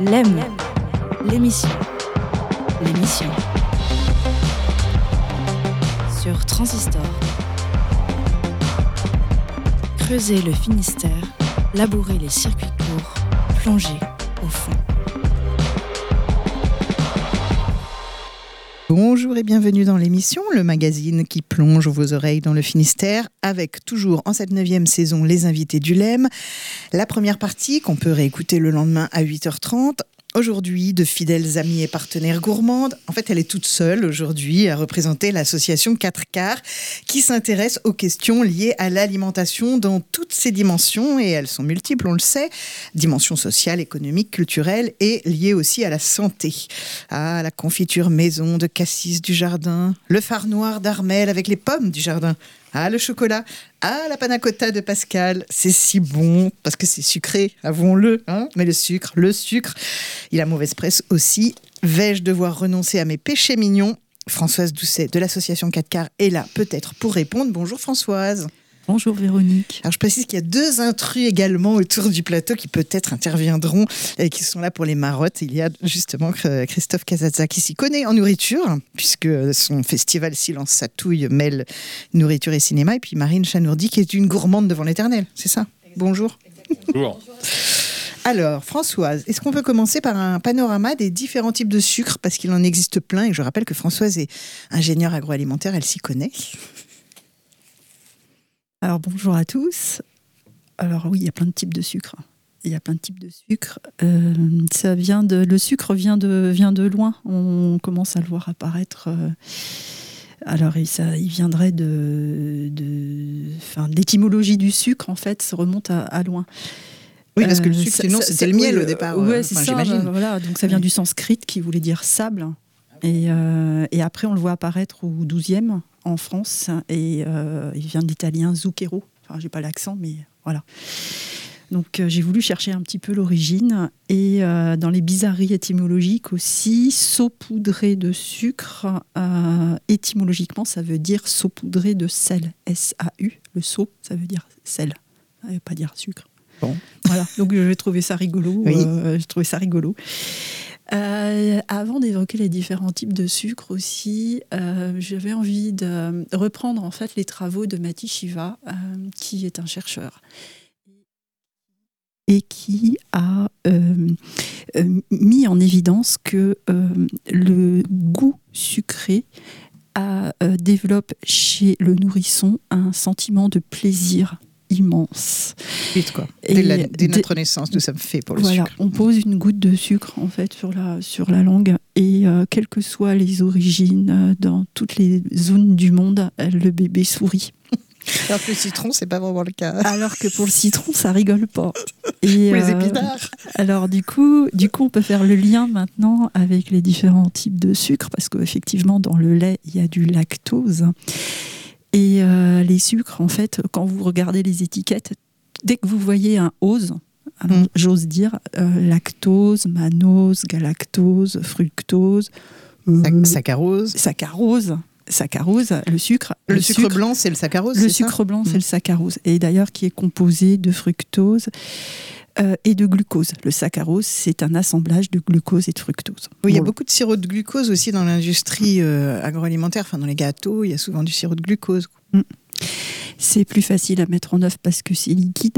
L'aime, l'émission. Sur Transistor. Creuser le Finistère, labourer les circuits courts, plonger au fond. Bonjour et bienvenue dans l'émission, le magazine qui plonge vos oreilles dans le Finistère, avec toujours en cette 9e saison les invités du LEM. La première partie qu'on peut réécouter le lendemain à 8h30. Aujourd'hui, de fidèles amis et partenaires gourmandes. En fait, elle est toute seule aujourd'hui à représenter l'association 4 quarts qui s'intéresse aux questions liées à l'alimentation dans toutes ses dimensions. Et elles sont multiples, on le sait. Dimensions sociales, économiques, culturelles et liées aussi à la santé. Ah, la confiture maison de Cassis du Jardin, le phare noir d'Armel avec les pommes du jardin. Ah, le chocolat. Ah, la panna cotta de Pascal. C'est si bon, parce que c'est sucré, avouons-le. Hein, mais le sucre, il a mauvaise presse aussi. Vais-je devoir renoncer à mes péchés mignons ? Françoise Doucet de l'association 4 quarts est là, peut-être, pour répondre. Bonjour Françoise. Bonjour Véronique. Alors je précise qu'il y a 2 intrus également autour du plateau qui peut-être interviendront et qui sont là pour les marottes. Il y a justement Christophe Casazza qui s'y connaît en nourriture, puisque son festival Silence Satouille mêle nourriture et cinéma. Et puis Marine Chanourdi qui est une gourmande devant l'éternel, c'est ça ? Bonjour. Bonjour. Alors, Françoise, est-ce qu'on peut commencer par un panorama des différents types de sucre ? Parce qu'il en existe plein et je rappelle que Françoise est ingénieure agroalimentaire, elle s'y connaît. Alors bonjour à tous. Alors oui, il y a plein de types de sucre. Le sucre vient de loin. On commence à le voir apparaître. Alors il viendrait l'étymologie du sucre en fait se remonte à loin. Oui, parce que le sucre, sinon, c'était le miel au départ. Oui, c'est ça. J'imagine. Voilà, donc ça vient du sanskrit qui voulait dire sable. Et après, on le voit apparaître au XIIe en France. Et il vient de l'italien zucchero. Enfin, j'ai pas l'accent, mais voilà. Donc, j'ai voulu chercher un petit peu l'origine. Et dans les bizarreries étymologiques aussi, saupoudré de sucre, étymologiquement, ça veut dire saupoudré de sel. S-A-U. Le sau, ça veut dire sel. Ça ne veut pas dire sucre. Bon. Voilà, donc j'ai trouvé ça rigolo. Oui. Avant d'évoquer les différents types de sucre aussi, j'avais envie de reprendre en fait les travaux de Mati Shiva, qui est un chercheur et qui a mis en évidence que le goût sucré développe chez le nourrisson un sentiment de plaisir immense. Vite quoi. Dès notre naissance, nous sommes faits pour le sucre. On pose une goutte de sucre en fait sur la langue et quelles que soient les origines, dans toutes les zones du monde, le bébé sourit. Alors que le citron, c'est pas vraiment le cas. Alors que pour le citron, ça rigole pas. Et, pour les épinards. Alors du coup, on peut faire le lien maintenant avec les différents types de sucre parce qu'effectivement, dans le lait, il y a du lactose. Et les sucres, en fait, quand vous regardez les étiquettes, dès que vous voyez un ose, alors, j'ose dire lactose, mannose, galactose, fructose, saccharose, le sucre. Le sucre blanc, c'est le saccharose. Le sucre blanc, c'est le saccharose. Et d'ailleurs, qui est composé de fructose et de glucose. Le saccharose, c'est un assemblage de glucose et de fructose. Oui, il y a beaucoup de sirop de glucose aussi dans l'industrie agroalimentaire. Enfin, dans les gâteaux, il y a souvent du sirop de glucose. C'est plus facile à mettre en œuvre parce que c'est liquide.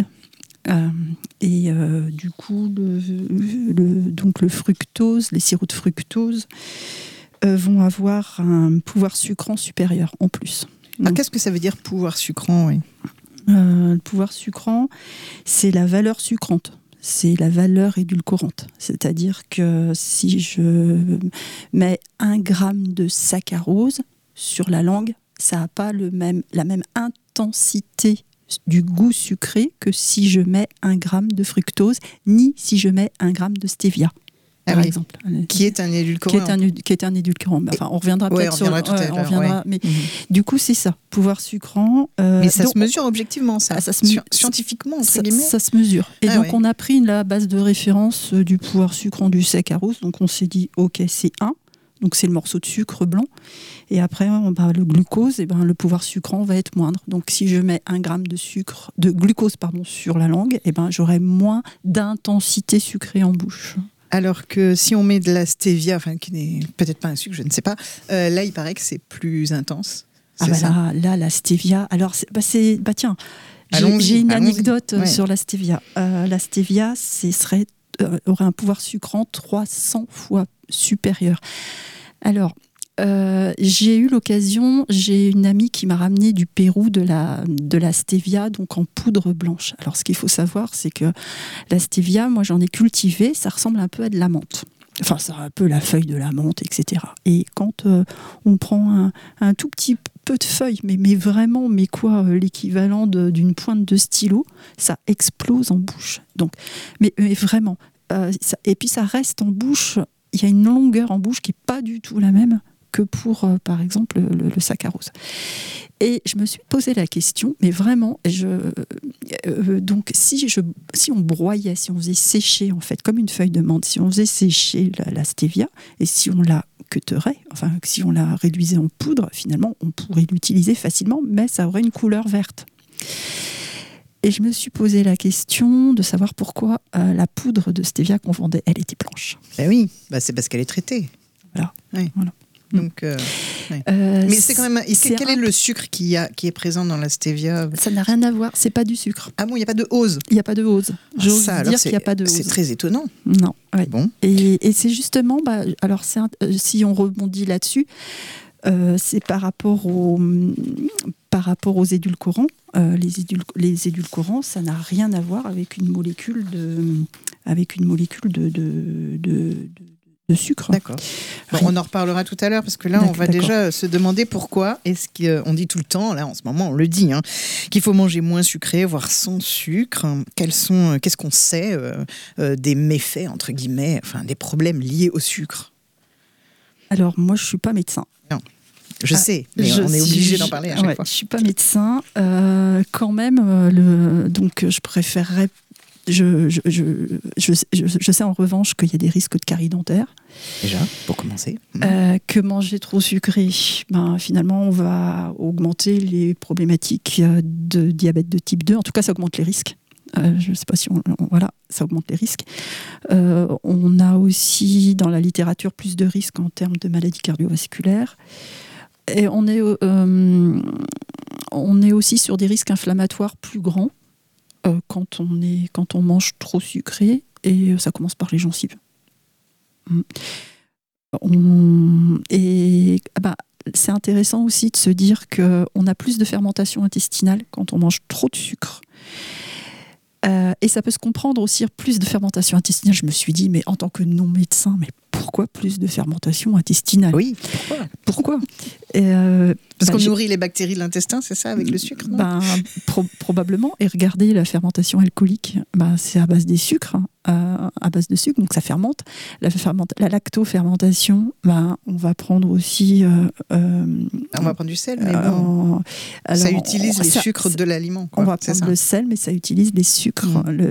Du coup, donc le fructose, les sirops de fructose vont avoir un pouvoir sucrant supérieur en plus. Alors, qu'est-ce que ça veut dire pouvoir sucrant ? Oui. Le pouvoir sucrant, c'est la valeur sucrante, c'est la valeur édulcorante. C'est-à-dire que si je mets 1 gramme de saccharose sur la langue, ça n'a pas la même intensité du goût sucré que si je mets 1 gramme de fructose, ni si je mets 1 gramme de stevia. Par exemple. Qui est un édulcorant. Qui est un édulcorant. Enfin, on reviendra peut-être sur... tout à l'heure. Mais du coup, c'est ça. Pouvoir sucrant... mais ça se mesure objectivement, ça. Scientifiquement, entre guillemets. Ça se mesure. Et on a pris la base de référence du pouvoir sucrant du saccharose. Donc, on s'est dit, OK, c'est 1. Donc, c'est le morceau de sucre blanc. Et après, le glucose, le pouvoir sucrant va être moindre. Donc, si je mets 1 gramme de glucose sur la langue, j'aurai moins d'intensité sucrée en bouche. Alors que si on met de la stevia, enfin qui n'est peut-être pas un sucre, je ne sais pas, là il paraît que c'est plus intense. Ah bah ça là, la stevia. Alors tiens, Allons-y, j'ai une allons-y. anecdote Ouais. sur la stevia. La stevia, aurait un pouvoir sucrant 300 fois supérieur. Alors, j'ai eu l'occasion, j'ai une amie qui m'a ramené du Pérou de la stevia, donc en poudre blanche. Alors, ce qu'il faut savoir, c'est que la stevia, moi j'en ai cultivé, ça ressemble un peu à de la menthe. Enfin, c'est un peu la feuille de la menthe, etc. Et quand on prend un tout petit peu de feuilles, mais vraiment, l'équivalent d'une pointe de stylo, ça explose en bouche. Donc, mais vraiment. Et puis ça reste en bouche, il y a une longueur en bouche qui n'est pas du tout la même que pour, par exemple, le saccharose. Et je me suis posé la question, mais vraiment, donc si on broyait, si on faisait sécher, en fait, comme une feuille de menthe, si on faisait sécher la stevia, et si on la cuterait, enfin, si on la réduisait en poudre, finalement, on pourrait l'utiliser facilement, mais ça aurait une couleur verte. Et je me suis posé la question de savoir pourquoi la poudre de stevia qu'on vendait, elle était blanche. Ben oui, c'est parce qu'elle est traitée. Voilà. Oui. Voilà. Donc, ouais. Mais c'est quand même. Quel est le sucre qui est présent dans la stevia? Ça n'a rien à voir, c'est pas du sucre. Ah bon, il n'y a pas de ose? Il n'y a pas de ose. J'ose ça, dire qu'il n'y a pas de ose. C'est très étonnant. Non. Ouais. Bon. Et c'est justement, alors si on rebondit là-dessus, c'est par rapport aux édulcorants. Les édulcorants, ça n'a rien à voir avec une molécule de sucre. D'accord. Bon, on en reparlera tout à l'heure parce que là, on va déjà se demander pourquoi est-ce qu'on dit tout le temps, là en ce moment, on le dit, qu'il faut manger moins sucré, voire sans sucre. Qu'est-ce qu'on sait des méfaits, entre guillemets, enfin des problèmes liés au sucre? Alors, moi, je suis pas médecin. Non. Je sais, mais on est obligé d'en parler à chaque fois. Je suis pas médecin. Quand même, donc je préférerais. Je sais en revanche qu'il y a des risques de carie dentaire. Déjà, pour commencer. Que manger trop sucré, finalement, on va augmenter les problématiques de diabète de type 2. En tout cas, ça augmente les risques. Je ne sais pas si voilà, ça augmente les risques. On a aussi dans la littérature plus de risques en termes de maladies cardiovasculaires. Et on est aussi sur des risques inflammatoires plus grands quand on mange trop sucré, et ça commence par les gencives. C'est intéressant aussi de se dire qu'on a plus de fermentation intestinale quand on mange trop de sucre. Et ça peut se comprendre aussi, plus de fermentation intestinale. Je me suis dit, mais en tant que non-médecin, mais pourquoi plus de fermentation intestinale? Oui, pourquoi Parce qu'on nourrit les bactéries de l'intestin, c'est ça, avec le sucre, non? Probablement. Et regardez, la fermentation alcoolique, c'est à base des sucres, à base de sucre, donc ça fermente. La lactofermentation, on va prendre aussi... on va prendre du sel, mais bon, ça utilise les sucres de l'aliment. On va prendre le sel, mais ça utilise les sucres.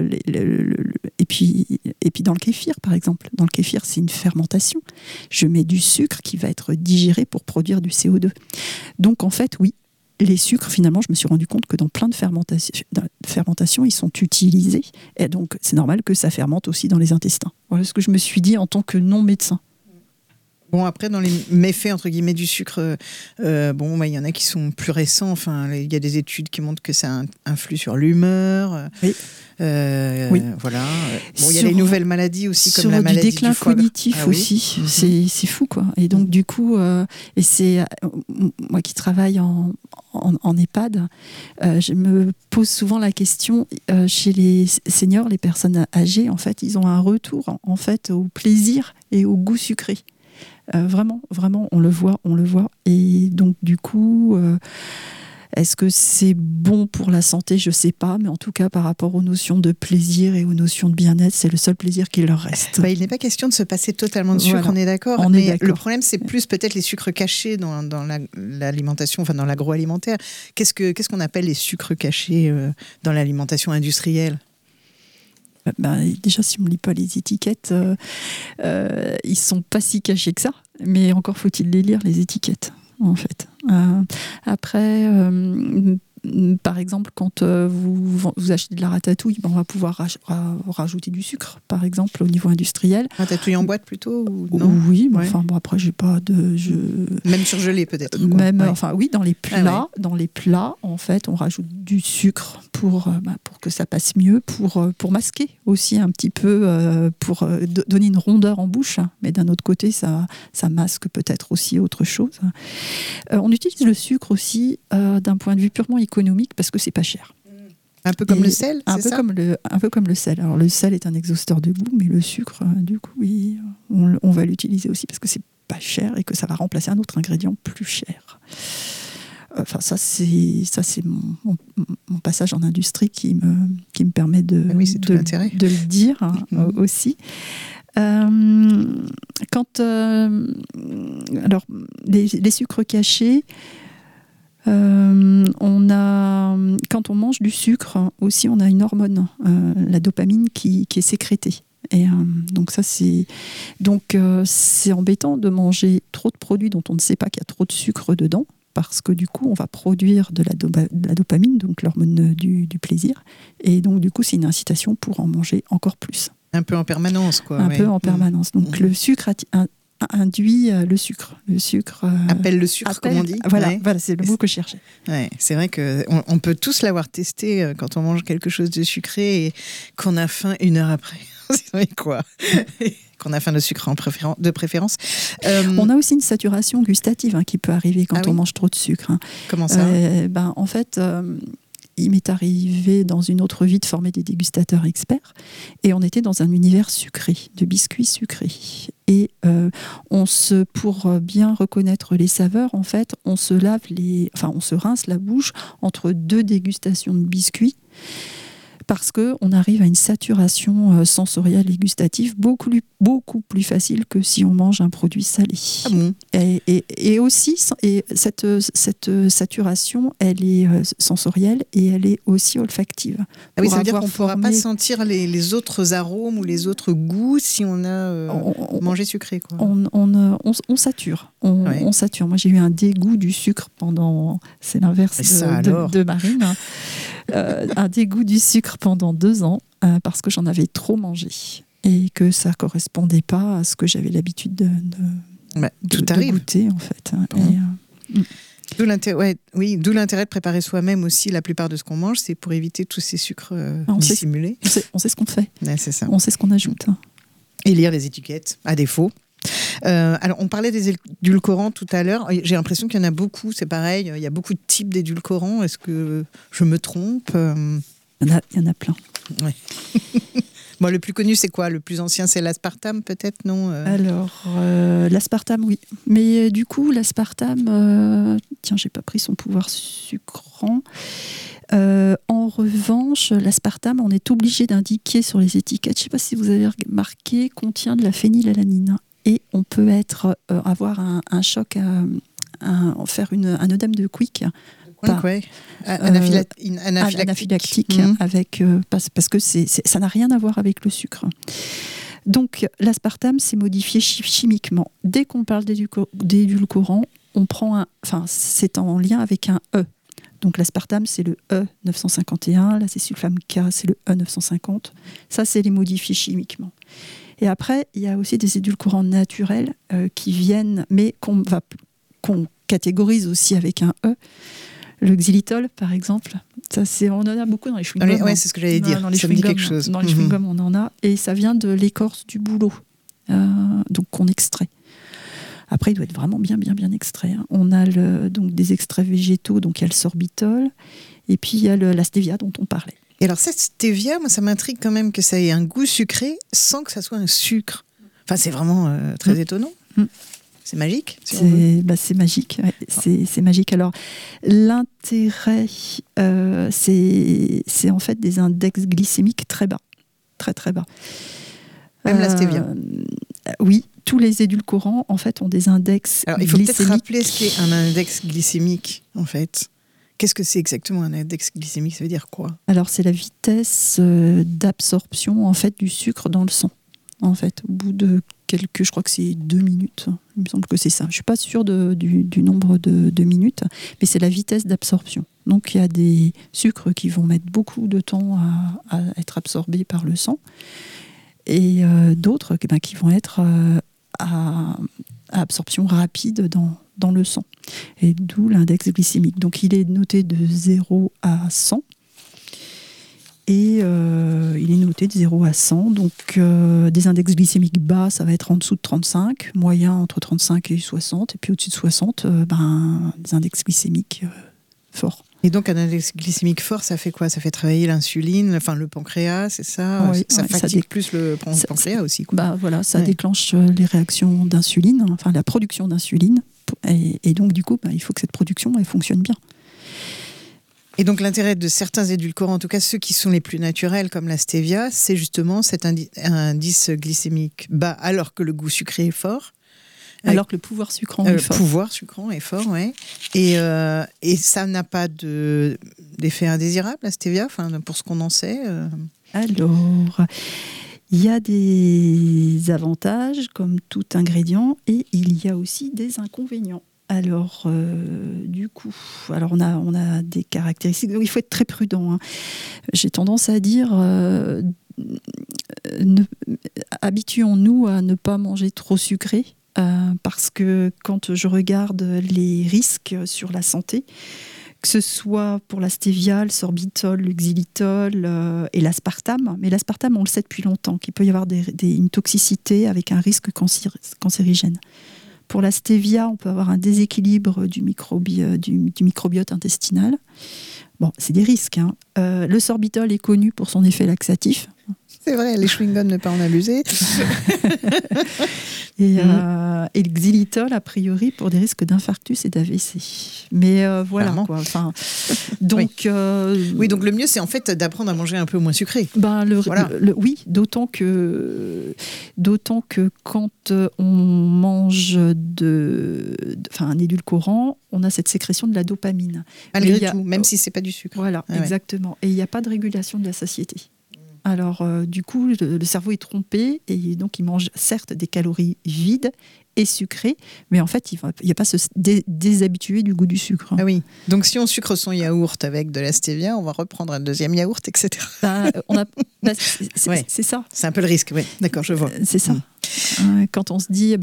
Et puis dans le kéfir, par exemple. Dans le kéfir, c'est une fermentation. Je mets du sucre qui va être digéré pour produire du CO2. Donc en fait, oui, les sucres, finalement, je me suis rendu compte que dans plein de fermentations, ils sont utilisés. Et donc, c'est normal que ça fermente aussi dans les intestins. Voilà ce que je me suis dit en tant que non-médecin. Bon, après, dans les méfaits, entre guillemets, du sucre, il y en a qui sont plus récents. Enfin, il y a des études qui montrent que ça influe sur l'humeur. Oui. Voilà. Bon, il y a les nouvelles maladies aussi, comme la maladie du foie. Sur du déclin cognitif aussi. C'est fou, quoi. Et donc, du coup, et c'est moi qui travaille en EHPAD, je me pose souvent la question, chez les seniors, les personnes âgées, en fait, ils ont un retour, en fait, au plaisir et au goût sucré. Vraiment, on le voit. Et donc, du coup, est-ce que c'est bon pour la santé? Je ne sais pas, mais en tout cas, par rapport aux notions de plaisir et aux notions de bien-être, c'est le seul plaisir qui leur reste. Il n'est pas question de se passer totalement de sucre, voilà. On est d'accord. Le problème, c'est plus peut-être les sucres cachés dans l'alimentation, enfin dans l'agroalimentaire. Qu'est-ce qu'on appelle les sucres cachés dans l'alimentation industrielle? Déjà, si on ne lit pas les étiquettes, ils ne sont pas si cachés que ça, mais encore faut-il les lire, les étiquettes, en fait. Après, par exemple, quand vous achetez de la ratatouille, on va pouvoir rajouter du sucre, par exemple, au niveau industriel. Ratatouille en boîte plutôt ou non? Oui, mais enfin, bon, après, j'ai pas de... Même surgelé, peut-être. Même, enfin, oui, dans les plats, en fait, on rajoute du sucre pour que ça passe mieux, pour masquer aussi un petit peu, pour donner une rondeur en bouche. Mais d'un autre côté, ça masque peut-être aussi autre chose. On utilise le sucre aussi d'un point de vue purement économique parce que c'est pas cher. Un peu comme le sel, c'est ça ? Un peu comme le sel. Alors le sel est un exhausteur de goût, mais le sucre, du coup, oui, on va l'utiliser aussi parce que c'est pas cher et que ça va remplacer un autre ingrédient plus cher. Enfin, ça c'est mon passage en industrie qui me permet de le dire aussi. Alors les sucres cachés, quand on mange du sucre aussi, on a une hormone, la dopamine, qui est sécrétée. Et donc c'est embêtant de manger trop de produits dont on ne sait pas qu'il y a trop de sucre dedans, parce que du coup on va produire de la dopamine, donc l'hormone du plaisir, et donc du coup c'est une incitation pour en manger encore plus. Un peu en permanence, quoi. Un peu en permanence. Donc le sucre induit le sucre. Le sucre appelle le sucre, comme on dit. Voilà, c'est le mot que je cherchais. Ouais, c'est vrai qu'on peut tous l'avoir testé quand on mange quelque chose de sucré et qu'on a faim 1 heure après. C'est quoi qu'on a faim de sucre de préférence. On a aussi une saturation gustative qui peut arriver quand on mange trop de sucre. Comment ça ? En fait, il m'est arrivé dans une autre vie de former des dégustateurs experts, et on était dans un univers sucré, de biscuits sucrés. Et pour bien reconnaître les saveurs, en fait, on se rince la bouche entre 2 dégustations de biscuits, parce qu'on arrive à une saturation sensorielle et gustative beaucoup plus facile que si on mange un produit salé. Ah bon ? Et aussi, cette saturation, elle est sensorielle et elle est aussi olfactive. Ah oui, ça veut dire qu'on ne pourra pas sentir les autres arômes ou les autres goûts si on a mangé sucré, quoi. On sature. On sature. Moi, j'ai eu un dégoût du sucre c'est l'inverse de Marine. Un dégoût du sucre pendant 2 ans parce que j'en avais trop mangé et que ça ne correspondait pas à ce que j'avais l'habitude de goûter, en fait. D'où l'intérêt de préparer soi-même aussi la plupart de ce qu'on mange, c'est pour éviter tous ces sucres dissimulés. On sait ce qu'on fait. Ouais, c'est ça. On sait ce qu'on ajoute. Et lire les étiquettes, à défaut. Alors, on parlait des édulcorants tout à l'heure. J'ai l'impression qu'il y en a beaucoup, c'est pareil. Il y a beaucoup de types d'édulcorants. Est-ce que je me trompe ? Il y en a plein. Ouais. Bon, le plus connu, c'est quoi ? Le plus ancien, c'est l'aspartame, peut-être, non ? Alors, l'aspartame, oui. Mais du coup, l'aspartame... j'ai pas pris son pouvoir sucrant. En revanche, l'aspartame, on est obligé d'indiquer sur les étiquettes, je ne sais pas si vous avez remarqué, contient de la phénylalanine. Et on peut avoir un choc, faire un œdème de Quick. Anaphylactique, parce que ça n'a rien à voir avec le sucre. Donc l'aspartame, c'est modifié chimiquement. Dès qu'on parle d'édulcorant, on prend c'est en lien avec un E. Donc l'aspartame, c'est le E951, l'acésulfame K, c'est le E950. Ça, c'est les modifiés chimiquement. Et après, il y a aussi des édulcorants naturels qui viennent, mais qu'on catégorise aussi avec un E. Le xylitol, par exemple, on en a beaucoup dans les chewing-gums. Oui, c'est ce que j'allais dire. Dans les chewing-gums, dans les chewing-gums, on en a. Et ça vient de l'écorce du bouleau, donc qu'on extrait. Après, il doit être vraiment bien extrait. On a donc des extraits végétaux, donc il y a le sorbitol, et puis il y a la stevia dont on parlait. Et alors cette stevia, moi, ça m'intrigue quand même que ça ait un goût sucré sans que ça soit un sucre. Enfin, c'est vraiment très étonnant. C'est magique. C'est magique. Ouais. C'est magique. Alors, l'intérêt, c'est en fait des index glycémiques très bas. Très, très bas. Même la stevia. Oui, tous les édulcorants, en fait, ont des index glycémiques. Alors, il faut peut-être rappeler ce qu'est un index glycémique, en fait. Qu'est-ce que c'est exactement un index glycémique ? Ça veut dire quoi ? Alors, c'est la vitesse d'absorption, en fait, du sucre dans le sang. en fait, au bout de je crois que c'est 2 minutes, il me semble que c'est ça. Je ne suis pas sûre du nombre de minutes, mais c'est la vitesse d'absorption. Donc il y a des sucres qui vont mettre beaucoup de temps à être absorbés par le sang, et d'autres qui vont être à absorption rapide dans le sang. Et d'où l'index glycémique. Donc il est noté de 0 à 100. Et il est noté de 0 à 100. Donc des index glycémiques bas, ça va être en dessous de 35, moyen entre 35 et 60, et puis au-dessus de 60, des index glycémiques forts. Et donc un index glycémique fort, ça fait quoi? Ça fait travailler l'insuline, enfin le pancréas, c'est ça? Oui, ça fatigue plus le pancréas aussi, quoi. Ça déclenche les réactions d'insuline, enfin la production d'insuline, et donc du coup, il faut que cette production elle fonctionne bien. Et donc l'intérêt de certains édulcorants, en tout cas ceux qui sont les plus naturels comme la stevia, c'est justement cet indice glycémique bas alors que le goût sucré est fort. Alors que le pouvoir sucrant est fort. Le pouvoir sucrant est fort, oui. Et ça n'a pas d'effet indésirable, la stevia, pour ce qu'on en sait. Alors, il y a des avantages comme tout ingrédient, et il y a aussi des inconvénients. Alors, du coup, on a des caractéristiques. Donc, il faut être très prudent. J'ai tendance à dire, habituons-nous à ne pas manger trop sucré, parce que quand je regarde les risques sur la santé, que ce soit pour la stevia, le sorbitol, le xylitol et l'aspartame. Mais l'aspartame, on le sait depuis longtemps, qu'il peut y avoir une toxicité avec un risque cancérigène. Pour la stevia, on peut avoir un déséquilibre du microbiote intestinal. Bon, c'est des risques. Le sorbitol est connu pour son effet laxatif. C'est vrai, les chewing-gums, ne pas en abuser. Et le xylitol, a priori, pour des risques d'infarctus et d'AVC. Mais voilà, quoi. Donc, oui, donc le mieux, c'est en fait d'apprendre à manger un peu moins sucré. Oui, d'autant que quand on mange un édulcorant, on a cette sécrétion de la dopamine. Malgré tout, même si c'est pas du sucre. Voilà, exactement. Ouais. Et il n'y a pas de régulation de la satiété. Alors, du coup, le cerveau est trompé, et donc il mange certes des calories vides et sucrées, mais en fait, il n'y a pas se déshabituer du goût du sucre. Ah oui, donc si on sucre son yaourt avec de la stevia, on va reprendre un deuxième yaourt, etc. C'est ça. C'est un peu le risque, oui. D'accord, je vois. C'est ça. Quand on se dit,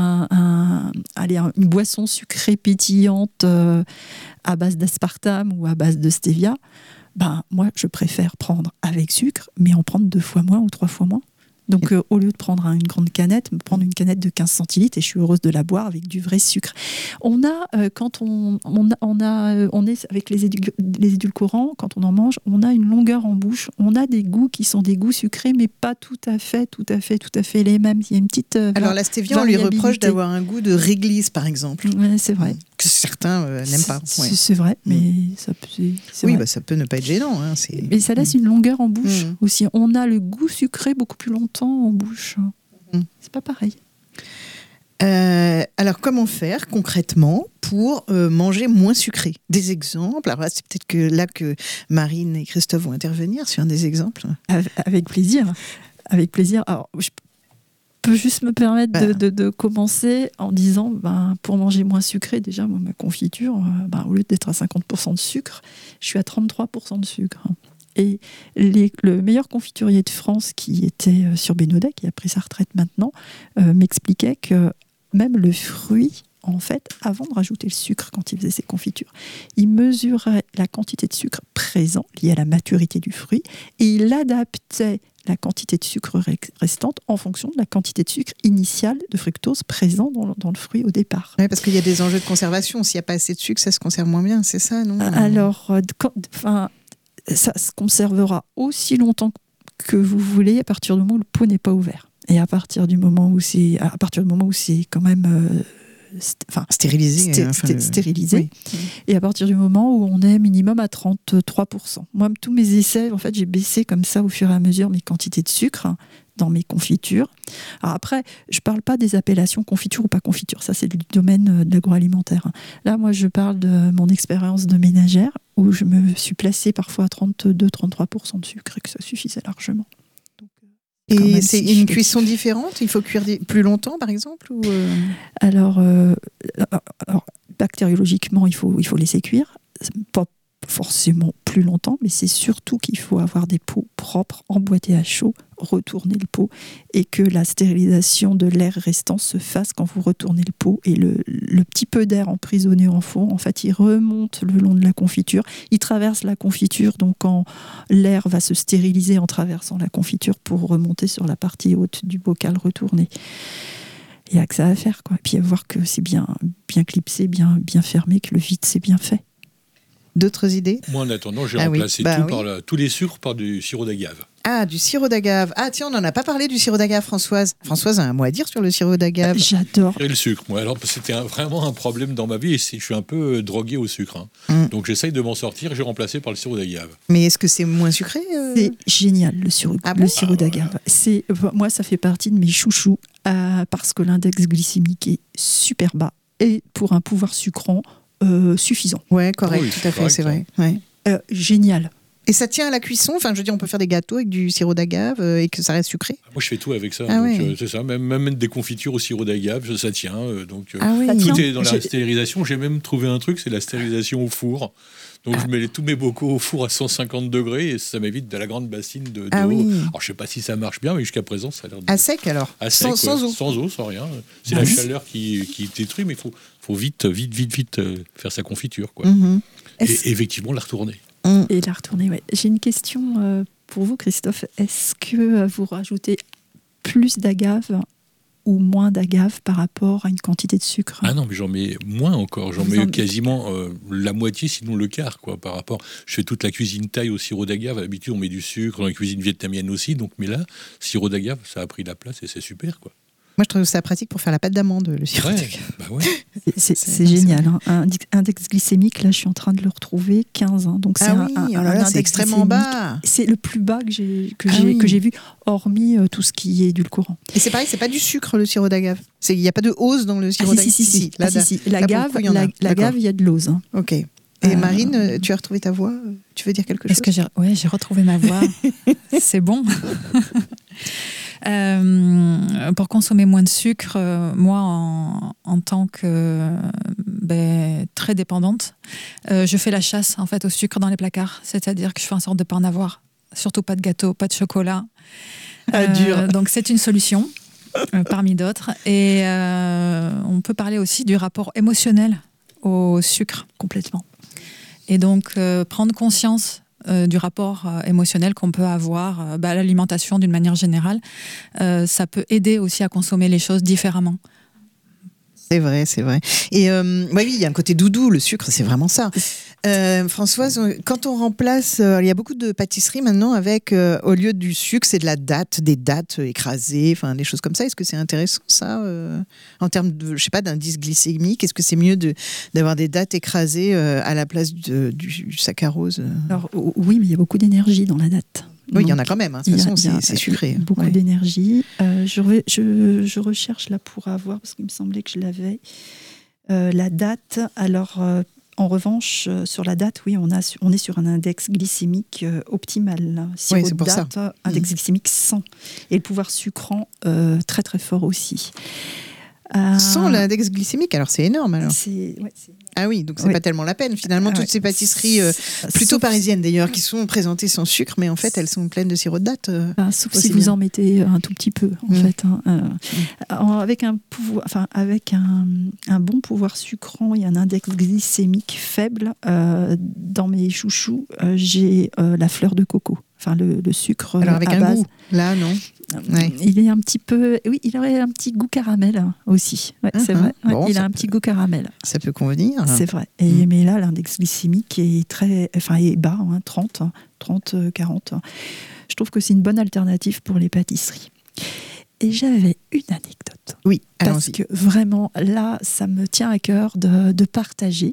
une boisson sucrée pétillante à base d'aspartame ou à base de stevia, moi, je préfère prendre avec sucre, mais en prendre 2 fois moins ou 3 fois moins. Donc, au lieu de prendre une grande canette, prendre une canette de 15 centilitres, et je suis heureuse de la boire avec du vrai sucre. On a, quand on est avec les édulcorants, quand on en mange, on a une longueur en bouche. On a des goûts qui sont des goûts sucrés, mais pas tout à fait les mêmes. Il y a une petite Alors, la stevia, on lui reproche d'avoir un goût de réglisse, par exemple. Ouais, c'est vrai. Que certains n'aiment pas. C'est vrai, mais ça peut... ça peut ne pas être gênant. Mais ça laisse une longueur en bouche aussi. On a le goût sucré beaucoup plus longtemps en bouche. C'est pas pareil. Alors, comment faire concrètement pour manger moins sucré? Des exemples? Alors là, c'est peut-être que Marine et Christophe vont intervenir sur un des exemples. Avec plaisir. Avec plaisir. Alors, je peux juste me permettre de commencer en disant, pour manger moins sucré, déjà, ma confiture, au lieu d'être à 50% de sucre, je suis à 33% de sucre. Et le meilleur confiturier de France, qui était sur Bénodet, qui a pris sa retraite maintenant, m'expliquait que même le fruit, en fait, avant de rajouter le sucre quand il faisait ses confitures, il mesurait la quantité de sucre présent, liée à la maturité du fruit, et il adaptait la quantité de sucre restante en fonction de la quantité de sucre initiale de fructose présent dans le fruit au départ. Oui, parce qu'il y a des enjeux de conservation. S'il n'y a pas assez de sucre, ça se conserve moins bien, c'est ça, non? Alors, ça se conservera aussi longtemps que vous voulez à partir du moment où le pot n'est pas ouvert. Et à partir du moment où c'est quand même stérilisé. Oui. Et à partir du moment où on est minimum à 33%. Moi, tous mes essais, en fait, j'ai baissé comme ça au fur et à mesure mes quantités de sucre dans mes confitures. Alors après, je ne parle pas des appellations confiture ou pas confiture, ça c'est du domaine de l'agroalimentaire. Là, moi, je parle de mon expérience de ménagère, où je me suis placée parfois à 32-33% de sucre, et que ça suffisait largement. Et c'est une cuisson différente? Il faut cuire plus longtemps, par exemple ou alors, bactériologiquement, il faut laisser cuire. Pas forcément plus longtemps, mais c'est surtout qu'il faut avoir des pots propres, emboîtés à chaud, retourner le pot, et que la stérilisation de l'air restant se fasse quand vous retournez le pot. Et le petit peu d'air emprisonné en fond, en fait, il remonte le long de la confiture, il traverse la confiture, donc quand l'air va se stériliser en traversant la confiture pour remonter sur la partie haute du bocal retourné. Il n'y a que ça à faire, quoi. Et puis à voir que c'est bien clipsé, bien fermé, que le vide c'est bien fait. D'autres idées? Moi, en attendant, j'ai remplacé tous les sucres par du sirop d'agave. Ah, du sirop d'agave. Ah, tiens, on n'en a pas parlé du sirop d'agave, Françoise. Françoise a un mot à dire sur le sirop d'agave. J'adore. Et le sucre, moi. Alors, c'était vraiment un problème dans ma vie. Et je suis un peu drogué au sucre. Donc, j'essaye de m'en sortir. J'ai remplacé par le sirop d'agave. Mais est-ce que c'est moins sucré C'est génial, le sirop d'agave. Moi, ça fait partie de mes chouchous parce que l'index glycémique est super bas. Et pour un pouvoir sucrant, suffisant. Ouais, correct, tout à fait, c'est vrai. Ouais. Génial. Et ça tient à la cuisson? Enfin, je veux dire, on peut faire des gâteaux avec du sirop d'agave et que ça reste sucré? Moi, je fais tout avec ça. C'est ça. Même des confitures au sirop d'agave, ça tient. Tout est dans la stérilisation. J'ai même trouvé un truc, c'est la stérilisation au four. Donc, je mets tous mes bocaux au four à 150 degrés et ça m'évite de la grande bassine d'eau. Alors, je ne sais pas si ça marche bien, mais jusqu'à présent, ça a l'air de... À sec, alors? À sec, sans eau? Sans eau, sans rien. C'est la chaleur qui détruit, mais il faut vite faire sa confiture, quoi. Et effectivement, la retourner. Et la retourner, ouais. J'ai une question pour vous, Christophe. Est-ce que vous rajoutez plus d'agave ou moins d'agave par rapport à une quantité de sucre? Ah non, mais j'en mets moins encore. J'en mets quasiment la moitié, sinon le quart, quoi, par rapport... Je fais toute la cuisine thaï au sirop d'agave. À l'habitude, on met du sucre. Dans la cuisine vietnamienne aussi. Donc, mais là, sirop d'agave, ça a pris la place et c'est super, quoi. Moi, je trouve ça pratique pour faire la pâte d'amande, le sirop d'agave. C'est génial. Hein. Un index glycémique, là, je suis en train de le retrouver, 15. Hein. Donc c'est c'est extrêmement bas. C'est le plus bas que j'ai vu, hormis tout ce qui est édulcorant. Et c'est pareil, c'est pas du sucre, le sirop d'agave. Il n'y a pas de hausse dans le sirop d'agave. Si. L'agave, il y a de l'ose. Hein. Ok. Et Marine, tu as retrouvé ta voix? Tu veux dire quelque chose? J'ai retrouvé ma voix. C'est bon. Pour consommer moins de sucre, moi, en tant que très dépendante, je fais la chasse en fait au sucre dans les placards. C'est-à-dire que je fais en sorte de ne pas en avoir. Surtout pas de gâteau, pas de chocolat. Dur. Donc c'est une solution parmi d'autres. Et on peut parler aussi du rapport émotionnel au sucre. Complètement. Et donc prendre conscience du rapport émotionnel qu'on peut avoir à l'alimentation d'une manière générale, ça peut aider aussi à consommer les choses différemment. C'est vrai. Et oui, il y a un côté doudou, le sucre, c'est vraiment ça. Françoise, quand on remplace, il y a beaucoup de pâtisseries maintenant avec, au lieu du sucre, c'est de la date, des dattes écrasées, enfin des choses comme ça. Est-ce que c'est intéressant ça, en termes de, je sais pas, d'indice glycémique? Est-ce que c'est mieux d'avoir des dattes écrasées à la place du saccharose? Alors oui, mais il y a beaucoup d'énergie dans la date. Oui, il y en a quand même. De toute façon, c'est sucré. Beaucoup d'énergie. Je recherche là pour avoir, parce qu'il me semblait que je l'avais, la date. Alors, en revanche, sur la date, oui, on est sur un index glycémique optimal. Oui, c'est pour date, ça. Index glycémique 100. Et le pouvoir sucrant, très très fort aussi. Sans l'index glycémique, alors c'est énorme. Alors. Ah oui, donc c'est pas tellement la peine. Finalement, toutes ces pâtisseries, plutôt parisiennes d'ailleurs, qui sont présentées sans sucre, mais en fait, elles sont pleines de sirop de date. Sauf si vous en mettez un tout petit peu, en fait. Avec un bon pouvoir sucrant et un index glycémique faible, dans mes chouchous, j'ai la fleur de coco. Enfin, le sucre alors avec à un base. Goût, là, non. Il est un petit peu... Oui, il aurait un petit goût caramel aussi. Ouais, c'est vrai. Ouais, bon, il a un petit goût caramel. Ça peut convenir. C'est vrai. Mais là, l'index glycémique est bas, 30, 40. Je trouve que c'est une bonne alternative pour les pâtisseries. Et j'avais une anecdote. Oui, parce que vraiment, là, ça me tient à cœur de partager.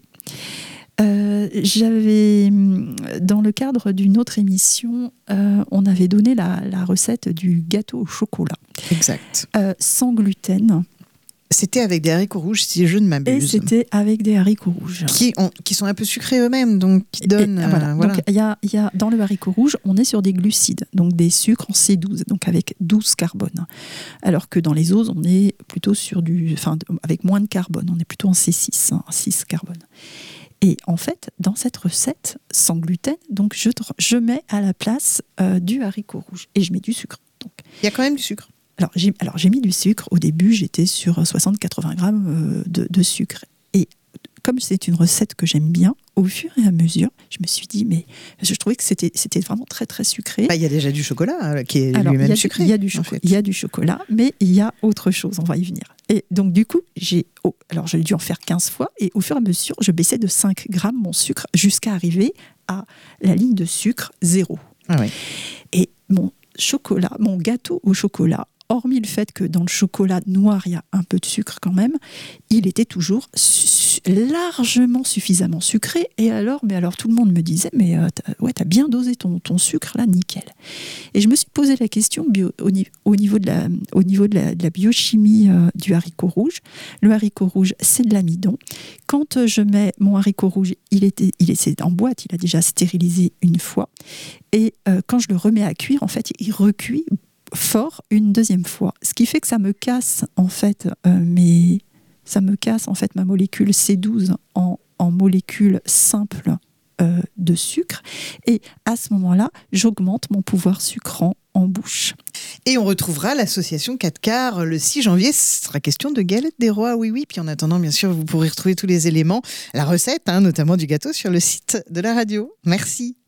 J'avais, dans le cadre d'une autre émission, on avait donné la recette du gâteau au chocolat. Exact. Sans gluten. C'était avec des haricots rouges, si je ne m'abuse. Et c'était avec des haricots rouges. Qui sont un peu sucrés eux-mêmes, donc qui donnent... voilà. Donc, y a, dans le haricot rouge, on est sur des glucides, donc des sucres en C12, donc avec 12 carbone. Alors que dans les autres, on est plutôt avec moins de carbone, on est plutôt en C6, 6 carbone. Et en fait, dans cette recette sans gluten, donc je mets à la place du haricot rouge et je mets du sucre. Donc, il y a quand même du sucre. Alors j'ai mis du sucre. Au début, j'étais sur 60-80 grammes de sucre. Et comme c'est une recette que j'aime bien, au fur et à mesure, je me suis dit, mais je trouvais que c'était vraiment très très sucré. Il y a déjà du chocolat qui est lui-même sucré. Il y a du chocolat, mais il y a autre chose, on va y venir. Et donc du coup, j'ai dû en faire 15 fois, et au fur et à mesure, je baissais de 5 grammes mon sucre jusqu'à arriver à la ligne de sucre 0. Ah oui. Et mon gâteau au chocolat, hormis le fait que dans le chocolat noir, il y a un peu de sucre quand même, il était toujours largement suffisamment sucré. Et alors tout le monde me disait, mais t'as bien dosé ton sucre là, nickel. Et je me suis posé la question au niveau de la biochimie du haricot rouge. Le haricot rouge, c'est de l'amidon. Quand je mets mon haricot rouge, c'est en boîte, il a déjà stérilisé une fois. Et quand je le remets à cuire, en fait, il recuit fort une deuxième fois, ce qui fait que ça me casse en fait ma molécule C12 en molécule simple de sucre, et à ce moment-là j'augmente mon pouvoir sucrant en bouche. Et on retrouvera l'association 4 quarts le 6 janvier. Ce sera question de galettes des rois, oui. Puis en attendant, bien sûr, vous pourrez retrouver tous les éléments, la recette, notamment du gâteau, sur le site de la radio. Merci.